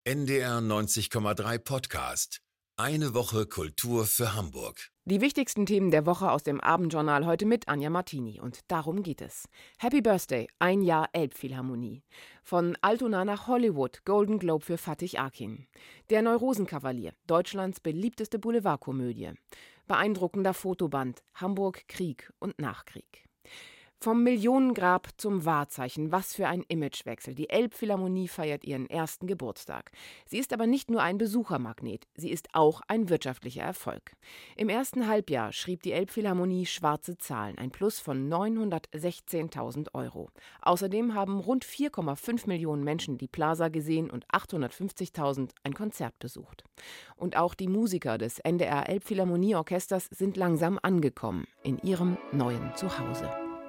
NDR 90,3 Podcast. Eine Woche Kultur für Hamburg. Die wichtigsten Themen der Woche aus dem Abendjournal heute mit Anja Martini. Und darum geht es. Happy Birthday, ein Jahr Elbphilharmonie. Von Altona nach Hollywood, Golden Globe für Fatih Akin. Der Neurosenkavalier, Deutschlands beliebteste Boulevardkomödie. Beeindruckender Fotoband, Hamburg, Krieg und Nachkrieg. Vom Millionengrab zum Wahrzeichen, was für ein Imagewechsel. Die Elbphilharmonie feiert ihren ersten Geburtstag. Sie ist aber nicht nur ein Besuchermagnet, sie ist auch ein wirtschaftlicher Erfolg. Im ersten Halbjahr schrieb die Elbphilharmonie schwarze Zahlen, ein Plus von 916.000 €. Außerdem haben rund 4,5 Millionen Menschen die Plaza gesehen und 850.000 ein Konzert besucht. Und auch die Musiker des NDR Elbphilharmonieorchesters sind langsam angekommen in ihrem neuen Zuhause.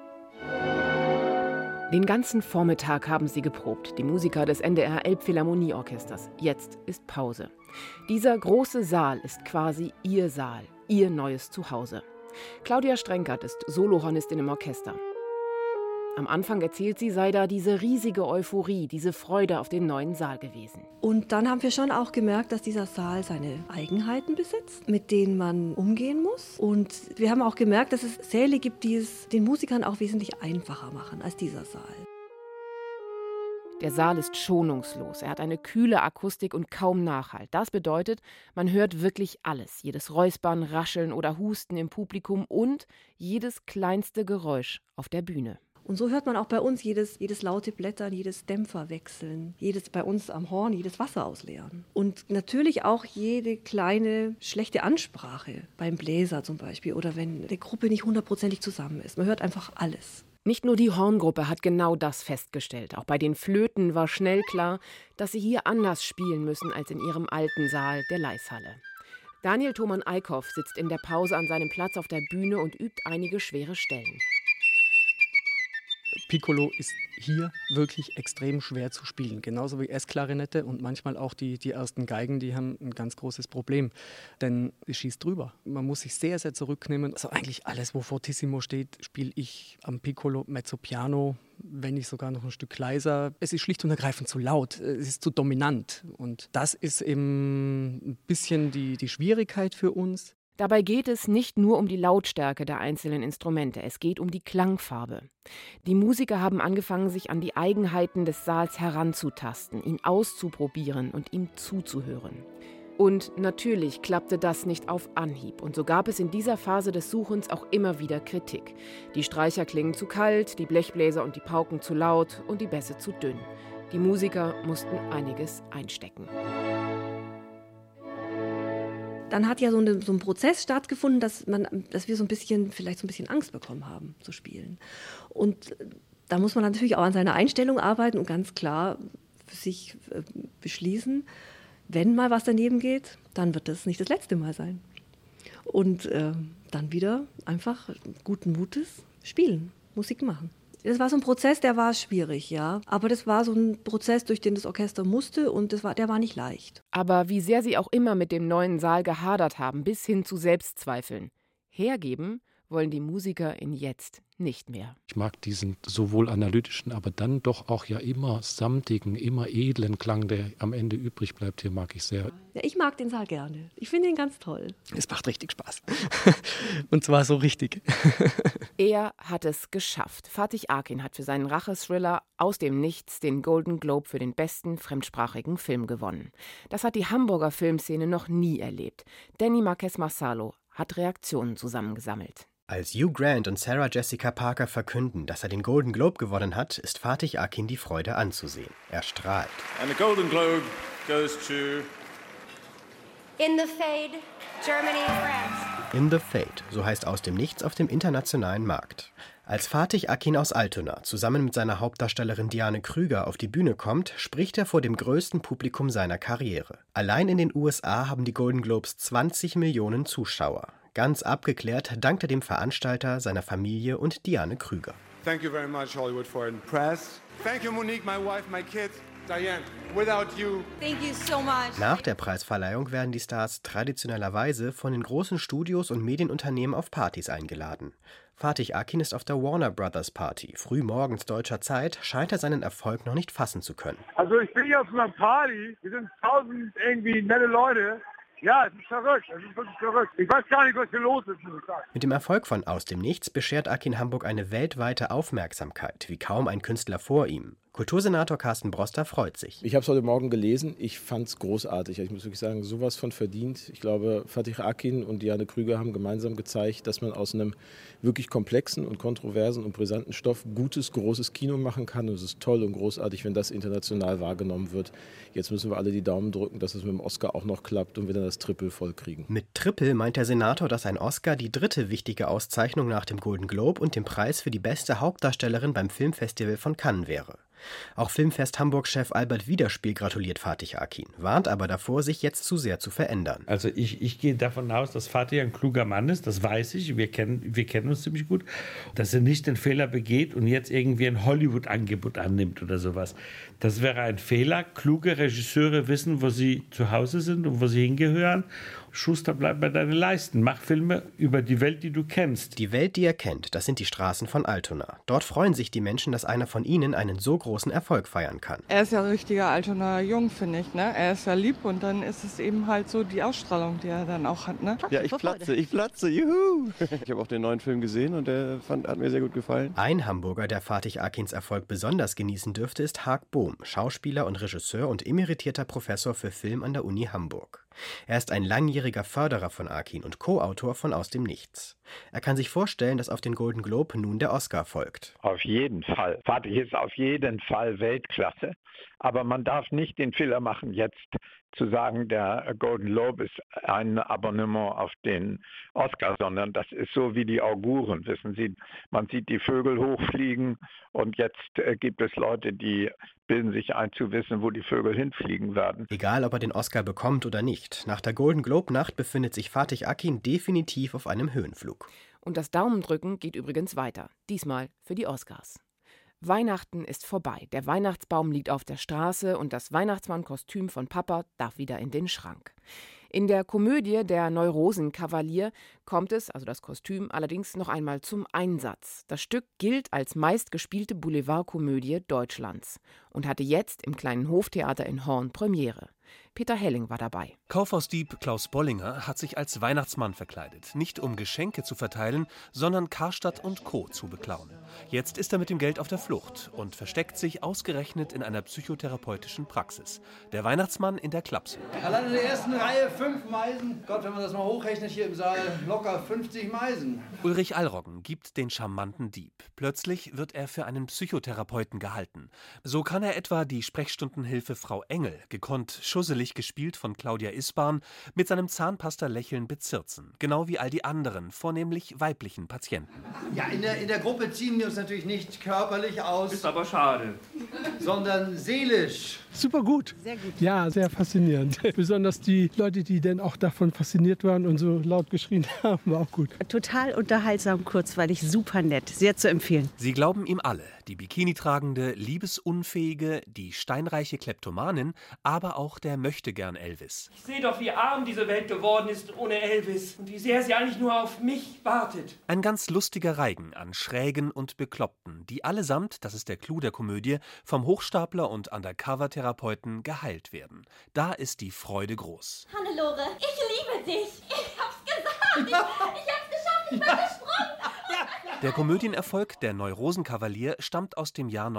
Den ganzen Vormittag haben sie geprobt, die Musiker des NDR Elbphilharmonieorchesters. Jetzt ist Pause. Dieser große Saal ist quasi ihr Saal, ihr neues Zuhause. Claudia Strenkert ist Solohornistin im Orchester. Am Anfang erzählt sie, sei da diese riesige Euphorie, diese Freude auf den neuen Saal gewesen. Und dann haben wir schon auch gemerkt, dass dieser Saal seine Eigenheiten besitzt, mit denen man umgehen muss. Und wir haben auch gemerkt, dass es Säle gibt, die es den Musikern auch wesentlich einfacher machen als dieser Saal. Der Saal ist schonungslos, er hat eine kühle Akustik und kaum Nachhall. Das bedeutet, man hört wirklich alles, jedes Räuspern, Rascheln oder Husten im Publikum und jedes kleinste Geräusch auf der Bühne. Und so hört man auch bei uns jedes laute Blättern, jedes Dämpfer wechseln, jedes bei uns am Horn, jedes Wasser ausleeren. Und natürlich auch jede kleine schlechte Ansprache beim Bläser zum Beispiel oder wenn die Gruppe nicht hundertprozentig zusammen ist. Man hört einfach alles. Nicht nur die Horngruppe hat genau das festgestellt. Auch bei den Flöten war schnell klar, dass sie hier anders spielen müssen als in ihrem alten Saal der Laishalle. Daniel Thomann-Eickhoff sitzt in der Pause an seinem Platz auf der Bühne und übt einige schwere Stellen. Piccolo ist hier wirklich extrem schwer zu spielen, genauso wie S-Klarinette und manchmal auch die ersten Geigen, die haben ein ganz großes Problem, denn es schießt drüber. Man muss sich sehr, sehr zurücknehmen. Also eigentlich alles, wo Fortissimo steht, spiele ich am Piccolo, Mezzo Piano, wenn nicht sogar noch ein Stück leiser. Es ist schlicht und ergreifend zu laut, es ist zu dominant und das ist eben ein bisschen die Schwierigkeit für uns. Dabei geht es nicht nur um die Lautstärke der einzelnen Instrumente, es geht um die Klangfarbe. Die Musiker haben angefangen, sich an die Eigenheiten des Saals heranzutasten, ihn auszuprobieren und ihm zuzuhören. Und natürlich klappte das nicht auf Anhieb. Und so gab es in dieser Phase des Suchens auch immer wieder Kritik. Die Streicher klingen zu kalt, die Blechbläser und die Pauken zu laut und die Bässe zu dünn. Die Musiker mussten einiges einstecken. Dann hat ja so ein Prozess stattgefunden, dass wir vielleicht so ein bisschen Angst bekommen haben zu spielen. Und da muss man natürlich auch an seiner Einstellung arbeiten und ganz klar für sich beschließen, wenn mal was daneben geht, dann wird das nicht das letzte Mal sein. Und dann wieder einfach guten Mutes spielen, Musik machen. Das war so ein Prozess, der war schwierig, ja. Aber das war so ein Prozess, durch den das Orchester musste und der war nicht leicht. Aber wie sehr sie auch immer mit dem neuen Saal gehadert haben, bis hin zu Selbstzweifeln, hergeben wollen die Musiker in Jetzt nicht mehr. Ich mag diesen sowohl analytischen, aber dann doch auch ja immer samtigen, immer edlen Klang, der am Ende übrig bleibt. Hier mag ich sehr. Ja, ich mag den Saal gerne. Ich finde ihn ganz toll. Es macht richtig Spaß. Und zwar so richtig. Er hat es geschafft. Fatih Akin hat für seinen Rachethriller Aus dem Nichts den Golden Globe für den besten fremdsprachigen Film gewonnen. Das hat die Hamburger Filmszene noch nie erlebt. Danny Marquez Marsalo hat Reaktionen zusammengesammelt. Als Hugh Grant und Sarah Jessica Parker verkünden, dass er den Golden Globe gewonnen hat, ist Fatih Akin die Freude anzusehen. Er strahlt. And the Golden Globe goes to In the Fade, Germany and France. In the Fade, so heißt Aus dem Nichts auf dem internationalen Markt. Als Fatih Akin aus Altona zusammen mit seiner Hauptdarstellerin Diane Krüger auf die Bühne kommt, spricht er vor dem größten Publikum seiner Karriere. Allein in den USA haben die Golden Globes 20 Millionen Zuschauer. Ganz abgeklärt dankt er dem Veranstalter, seiner Familie und Diane Krüger. Thank you very much, Hollywood Foreign Press. Thank you, Monique, my wife, my kids. Diane, without you. Thank you so much. Nach der Preisverleihung werden die Stars traditionellerweise von den großen Studios und Medienunternehmen auf Partys eingeladen. Fatih Akin ist auf der Warner Brothers Party. Früh morgens deutscher Zeit scheint er seinen Erfolg noch nicht fassen zu können. Also ich bin hier auf einer Party, wir sind 1000 irgendwie nette Leute. Ja, es ist verrückt, es ist wirklich verrückt. Ich weiß gar nicht, was hier los ist, muss ich sagen. Mit dem Erfolg von Aus dem Nichts beschert Akin Hamburg eine weltweite Aufmerksamkeit, wie kaum ein Künstler vor ihm. Kultursenator Carsten Broster freut sich. Ich habe es heute Morgen gelesen, ich fand es großartig. Ich muss wirklich sagen, sowas von verdient. Ich glaube, Fatih Akin und Diane Krüger haben gemeinsam gezeigt, dass man aus einem wirklich komplexen und kontroversen und brisanten Stoff gutes, großes Kino machen kann. Und es ist toll und großartig, wenn das international wahrgenommen wird. Jetzt müssen wir alle die Daumen drücken, dass es mit dem Oscar auch noch klappt und wir dann das Triple voll kriegen. Mit Triple meint der Senator, dass ein Oscar die dritte wichtige Auszeichnung nach dem Golden Globe und dem Preis für die beste Hauptdarstellerin beim Filmfestival von Cannes wäre. Auch Filmfest Hamburg-Chef Albert Widerspiel gratuliert Fatih Akin, warnt aber davor, sich jetzt zu sehr zu verändern. Also ich gehe davon aus, dass Fatih ein kluger Mann ist, das weiß ich, wir kennen uns ziemlich gut, dass er nicht den Fehler begeht und jetzt irgendwie ein Hollywood-Angebot annimmt oder sowas. Das wäre ein Fehler. Kluge Regisseure wissen, wo sie zu Hause sind und wo sie hingehören. Schuster, bleib bei deinen Leisten. Mach Filme über die Welt, die du kennst. Die Welt, die er kennt, das sind die Straßen von Altona. Dort freuen sich die Menschen, dass einer von ihnen einen so großen Erfolg feiern kann. Er ist ja ein richtiger Altonaer Jung, finde ich. Ne? Er ist ja lieb und dann ist es eben halt so die Ausstrahlung, die er dann auch hat. Ne? Ja, ich platze, juhu! Ich habe auch den neuen Film gesehen und der hat mir sehr gut gefallen. Ein Hamburger, der Fatih Akins Erfolg besonders genießen dürfte, ist Haag Bohm, Schauspieler und Regisseur und emeritierter Professor für Film an der Uni Hamburg. Er ist ein langjähriger Förderer von Akin und Co-Autor von Aus dem Nichts. Er kann sich vorstellen, dass auf den Golden Globe nun der Oscar folgt. Auf jeden Fall. Fatih ist auf jeden Fall Weltklasse. Aber man darf nicht den Fehler machen, jetzt zu sagen, der Golden Globe ist ein Abonnement auf den Oscar, sondern das ist so wie die Auguren, wissen Sie. Man sieht die Vögel hochfliegen und jetzt gibt es Leute, die bilden sich ein zu wissen, wo die Vögel hinfliegen werden. Egal, ob er den Oscar bekommt oder nicht, nach der Golden Globe-Nacht befindet sich Fatih Akin definitiv auf einem Höhenflug. Und das Daumendrücken geht übrigens weiter, diesmal für die Oscars. Weihnachten ist vorbei, der Weihnachtsbaum liegt auf der Straße und das Weihnachtsmannkostüm von Papa darf wieder in den Schrank. In der Komödie Der Neurosenkavalier kommt es, also das Kostüm, allerdings noch einmal zum Einsatz. Das Stück gilt als meistgespielte Boulevardkomödie Deutschlands und hatte jetzt im Kleinen Hoftheater in Horn Premiere. Peter Helling war dabei. Kaufhausdieb Klaus Bollinger hat sich als Weihnachtsmann verkleidet. Nicht um Geschenke zu verteilen, sondern Karstadt und Co. zu beklauen. Jetzt ist er mit dem Geld auf der Flucht und versteckt sich ausgerechnet in einer psychotherapeutischen Praxis. Der Weihnachtsmann in der Klapse. Allein in der ersten Reihe 5 Meisen. Gott, wenn man das mal hochrechnet, hier im Saal locker 50 Meisen. Ulrich Allroggen gibt den charmanten Dieb. Plötzlich wird er für einen Psychotherapeuten gehalten. So kann er etwa die Sprechstundenhilfe Frau Engel, gekonnt schusselig gespielt von Claudia Isbahn, mit seinem Zahnpasta-Lächeln bezirzen. Genau wie all die anderen, vornehmlich weiblichen Patienten. Ja, in der Gruppe ziehen wir uns natürlich nicht körperlich aus. Ist aber schade. Sondern seelisch. Super gut. Sehr gut. Ja, sehr faszinierend. Besonders die Leute, die dann auch davon fasziniert waren und so laut geschrien haben, war auch gut. Total unterhaltsam, kurzweilig, super nett. Sehr zu empfehlen. Sie glauben ihm alle. Die Bikini-tragende, liebesunfähige, die steinreiche Kleptomanin, aber auch der Möchtegern-Elvis. Ich sehe doch, wie arm diese Welt geworden ist ohne Elvis und wie sehr sie eigentlich nur auf mich wartet. Ein ganz lustiger Reigen an Schrägen und Bekloppten, die allesamt, das ist der Clou der Komödie, vom Hochstapler und Undercover-Therapeuten geheilt werden. Da ist die Freude groß. Hannelore, ich liebe dich. Ich hab's gesagt. Ich hab's geschafft. Ich bin gesprungen. Der Komödienerfolg Der Neurosenkavalier stammt aus dem Jahr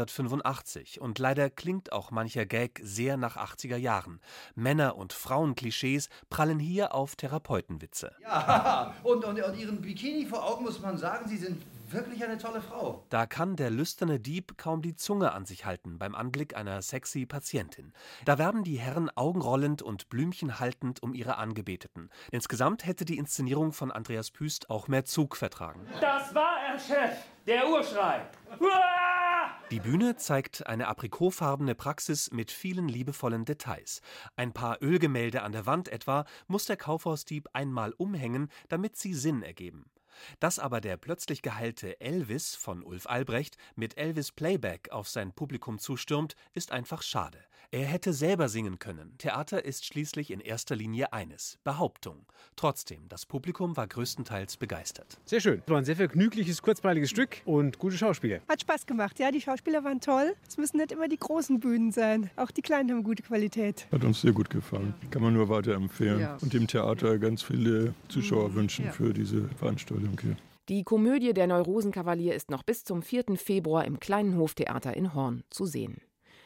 1985 und leider klingt auch mancher Gag sehr nach 80er Jahren. Männer- und Frauenklischees prallen hier auf Therapeutenwitze. Ja, und Ihren Bikini vor Augen muss man sagen, Sie sind wirklich eine tolle Frau. Da kann der lüsterne Dieb kaum die Zunge an sich halten beim Anblick einer sexy Patientin. Da werben die Herren augenrollend und Blümchen haltend um ihre Angebeteten. Insgesamt hätte die Inszenierung von Andreas Püst auch mehr Zug vertragen. Das war er, Chef. Der Urschrei. Uah! Die Bühne zeigt eine aprikotfarbene Praxis mit vielen liebevollen Details. Ein paar Ölgemälde an der Wand etwa muss der Kaufhausdieb einmal umhängen, damit sie Sinn ergeben. Dass aber der plötzlich geheilte Elvis von Ulf Albrecht mit Elvis Playback auf sein Publikum zustürmt, ist einfach schade. Er hätte selber singen können. Theater ist schließlich in erster Linie eines: Behauptung. Trotzdem, das Publikum war größtenteils begeistert. Sehr schön. Es war ein sehr vergnügliches, kurzweiliges Stück und gute Schauspieler. Hat Spaß gemacht, ja. Die Schauspieler waren toll. Es müssen nicht immer die großen Bühnen sein. Auch die kleinen haben gute Qualität. Hat uns sehr gut gefallen. Kann man nur weiterempfehlen. Ja. Und dem Theater ganz viele Zuschauer wünschen für diese Veranstaltung hier. Die Komödie Der Neurosenkavalier ist noch bis zum 4. Februar im Kleinen Hoftheater in Horn zu sehen.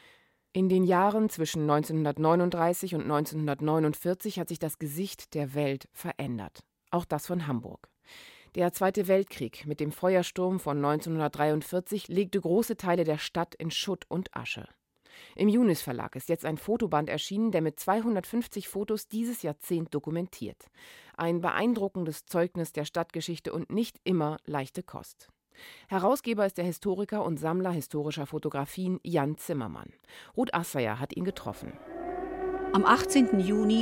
In den Jahren zwischen 1939 und 1949 hat sich das Gesicht der Welt verändert. Auch das von Hamburg. Der Zweite Weltkrieg mit dem Feuersturm von 1943 legte große Teile der Stadt in Schutt und Asche. Im Junis Verlag ist jetzt ein Fotoband erschienen, der mit 250 Fotos dieses Jahrzehnt dokumentiert. Ein beeindruckendes Zeugnis der Stadtgeschichte und nicht immer leichte Kost. Herausgeber ist der Historiker und Sammler historischer Fotografien Jan Zimmermann. Ruth Assayer hat ihn getroffen. Am 18. Juni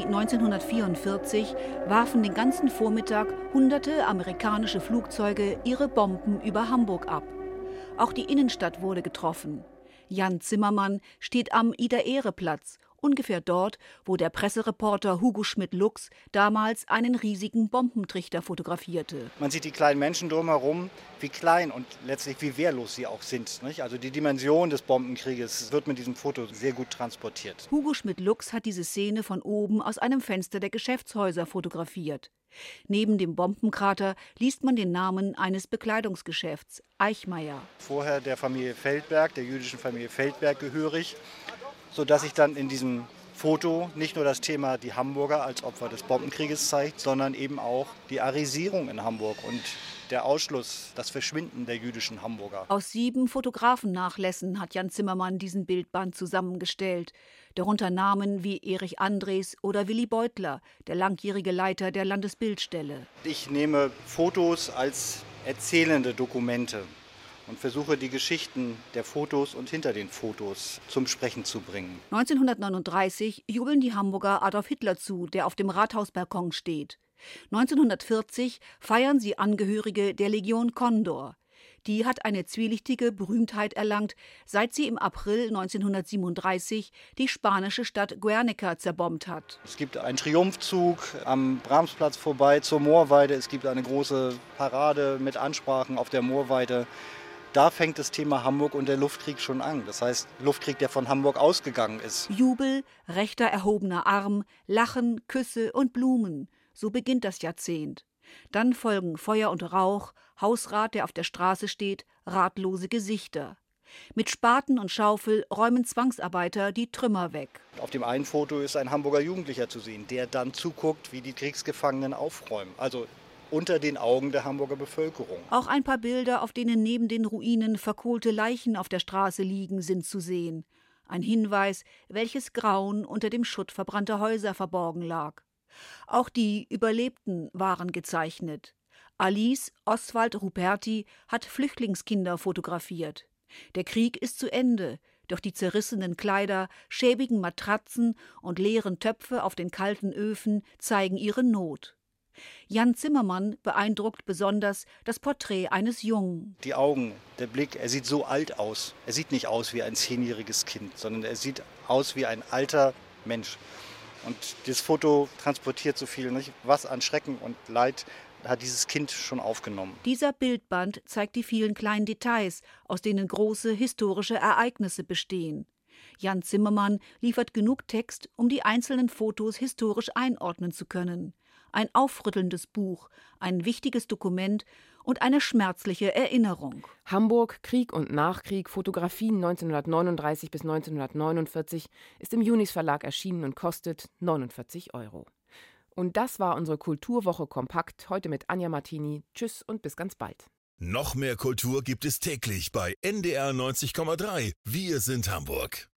1944 warfen den ganzen Vormittag hunderte amerikanische Flugzeuge ihre Bomben über Hamburg ab. Auch die Innenstadt wurde getroffen. Jan Zimmermann steht am Ida-Ehre-Platz, ungefähr dort, wo der Pressereporter Hugo Schmidt-Lux damals einen riesigen Bombentrichter fotografierte. Man sieht die kleinen Menschen drumherum, wie klein und letztlich wie wehrlos sie auch sind. Nicht? Also die Dimension des Bombenkrieges wird mit diesem Foto sehr gut transportiert. Hugo Schmidt-Lux hat diese Szene von oben aus einem Fenster der Geschäftshäuser fotografiert. Neben dem Bombenkrater liest man den Namen eines Bekleidungsgeschäfts, Eichmeier. Vorher der Familie Feldberg, der jüdischen Familie Feldberg gehörig, sodass sich dann in diesem Foto nicht nur das Thema die Hamburger als Opfer des Bombenkrieges zeigt, sondern eben auch die Arisierung in Hamburg und der Ausschluss, das Verschwinden der jüdischen Hamburger. Aus 7 Fotografennachlässen hat Jan Zimmermann diesen Bildband zusammengestellt. Darunter Namen wie Erich Andres oder Willy Beutler, der langjährige Leiter der Landesbildstelle. Ich nehme Fotos als erzählende Dokumente und versuche die Geschichten der Fotos und hinter den Fotos zum Sprechen zu bringen. 1939 jubeln die Hamburger Adolf Hitler zu, der auf dem Rathausbalkon steht. 1940 feiern sie Angehörige der Legion Condor. Die hat eine zwielichtige Berühmtheit erlangt, seit sie im April 1937 die spanische Stadt Guernica zerbombt hat. Es gibt einen Triumphzug am Brahmsplatz vorbei zur Moorweide. Es gibt eine große Parade mit Ansprachen auf der Moorweide. Da fängt das Thema Hamburg und der Luftkrieg schon an. Das heißt, Luftkrieg, der von Hamburg ausgegangen ist. Jubel, rechter erhobener Arm, Lachen, Küsse und Blumen. So beginnt das Jahrzehnt. Dann folgen Feuer und Rauch, Hausrat, der auf der Straße steht, ratlose Gesichter. Mit Spaten und Schaufel räumen Zwangsarbeiter die Trümmer weg. Auf dem einen Foto ist ein Hamburger Jugendlicher zu sehen, der dann zuguckt, wie die Kriegsgefangenen aufräumen. Also unter den Augen der Hamburger Bevölkerung. Auch ein paar Bilder, auf denen neben den Ruinen verkohlte Leichen auf der Straße liegen, sind zu sehen. Ein Hinweis, welches Grauen unter dem Schutt verbrannter Häuser verborgen lag. Auch die Überlebten waren gezeichnet. Alice Oswald Ruperti hat Flüchtlingskinder fotografiert. Der Krieg ist zu Ende, doch die zerrissenen Kleider, schäbigen Matratzen und leeren Töpfe auf den kalten Öfen zeigen ihre Not. Jan Zimmermann beeindruckt besonders das Porträt eines Jungen. Die Augen, der Blick, er sieht so alt aus. Er sieht nicht aus wie ein 10-jähriges Kind, sondern er sieht aus wie ein alter Mensch. Und das Foto transportiert so viel, nicht? Was an Schrecken und Leid hat dieses Kind schon aufgenommen. Dieser Bildband zeigt die vielen kleinen Details, aus denen große historische Ereignisse bestehen. Jan Zimmermann liefert genug Text, um die einzelnen Fotos historisch einordnen zu können. Ein aufrüttelndes Buch, ein wichtiges Dokument und eine schmerzliche Erinnerung. Hamburg, Krieg und Nachkrieg, Fotografien 1939 bis 1949 ist im Junis Verlag erschienen und kostet 49 €. Und das war unsere Kulturwoche kompakt, heute mit Anja Martini. Tschüss und bis ganz bald. Noch mehr Kultur gibt es täglich bei NDR 90,3. Wir sind Hamburg.